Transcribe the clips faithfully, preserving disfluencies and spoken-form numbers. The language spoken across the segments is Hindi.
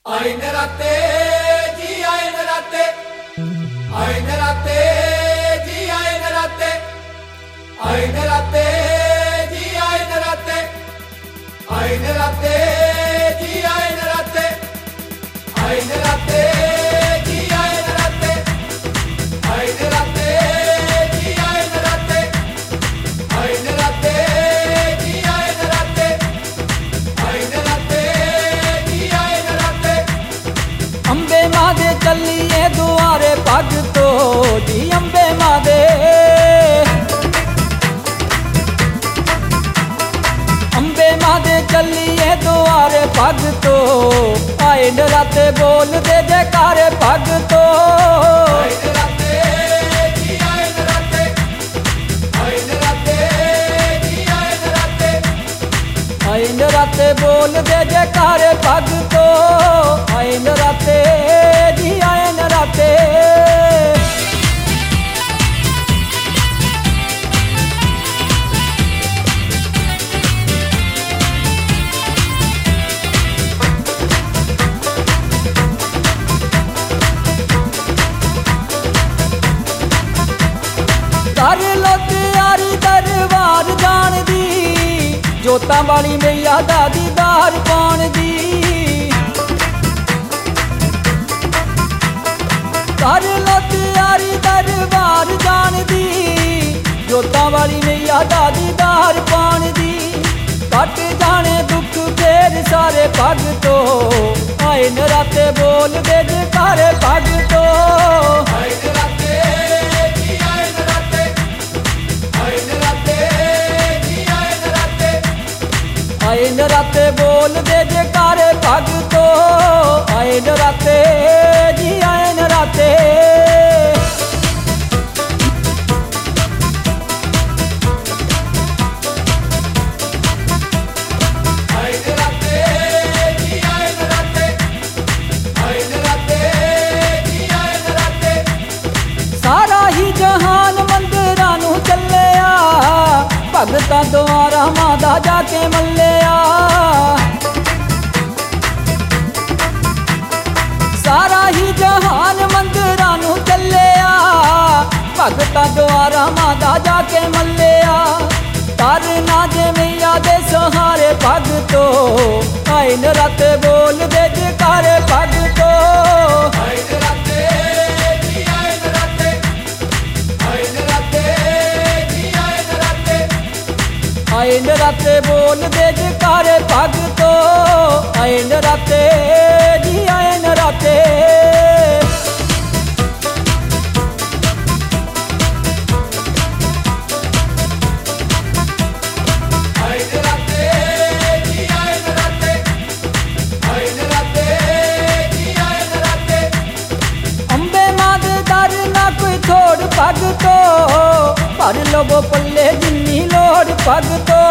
आए नराते जी आए नराते, आए नराते जी आए नराते, आए नराते जी आए नराते, आए नराते जी आए नराते, आए नराते जी आए नराते, आए नराते जी आए नराते, आए नराते जी आए नराते, आए नराते जी आए नराते। अंबे मादे चलिए दुआरे पग तो जी अंबे मादे, अंबे मादे चलिए दुआरे पग तो आए नराते बोल दे जयकारे पग तो। आए नराते जी आए नराते, आए नराते जी आए नराते, आए नराते बोल दे जयकारे पग तो, आए नराते जी आए नराते। कर लो तैयारी दरबार जान दी, जोतां वाली मैया दा दीदार पाण दी। कर लो तैयारी दरबार जान दी, जोतां वाली मैया दा दीदार पाण दी। कट जाने दुख फेर सारे पग तो, आए नराते बोल दे जयकारे पग तो। आए नराते जी आए नराते, आए नराते जी आए नराते, आए नराते बोल दे जयकारे पग तो, आए नराते जी आए नराते। आए नराते जी आए नराते, आए नराते जी आए नराते। सारा ही जहान मंदिरां नूं चलिया, भगतां द्वारा मादा जाके मल्लिया। सारा ही जहान मंदिरां नूं चलिया, भगतां द्वारा मादा जाके मल्लिया। कर ना जे मैया दे सहारे पग तो, आए नराते बोल दे जयकारे पग तो। आए नराते जी आए नराते, आए नराते जी आए नराते, आए नराते बोल दे जयकारे पग तो, आए नराते जी आए नराते। आए नराते जी आए नराते, आए नराते जी आए नराते। अंबे मादे दर ना कोई थोड़ पग तो, भर लवो पल्ले जिन्नी लोड़ पग तो।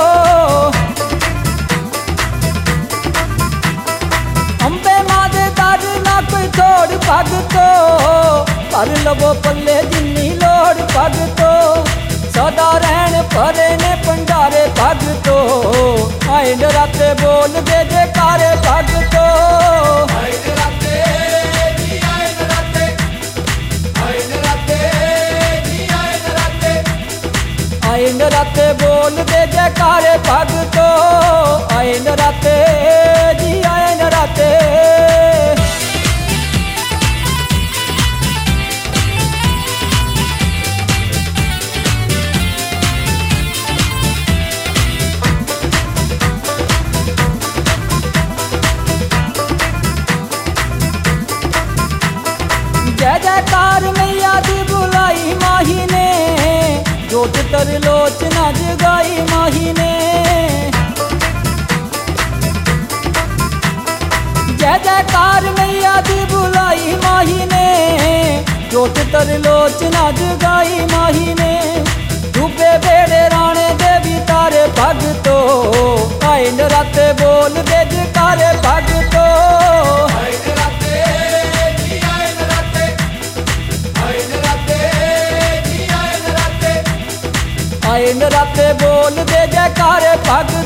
अंबे मादे दर ना कोई थोड़ पग तो, भर लवो पल्ले जिन्नी लोड़ पग तो। सदा रहन भरे ने भंडारे पग तो, आए नराते बोल दे जयकारे पग तो। आए नराते जी आए नराते, आए नराते जी आए नराते, आए नराते बोल दे जयकारे पग तो, आए नराते जी आए नराते। जय जयकार मैया दी बुलाई माही ने, जोत तर लोचना जगाई माही ने। जय जयकार मैया दी बुलाई माही ने, जोत तर लोचना जगाई माही ने। डूबे बेड़े राणे देवी तारे पग तो, आए नराते बोल दे जयकारे पग तो। आए नराते जी आए नराते, आए नराते जी आए नराते, आए नराते बोल दे जयकारे पग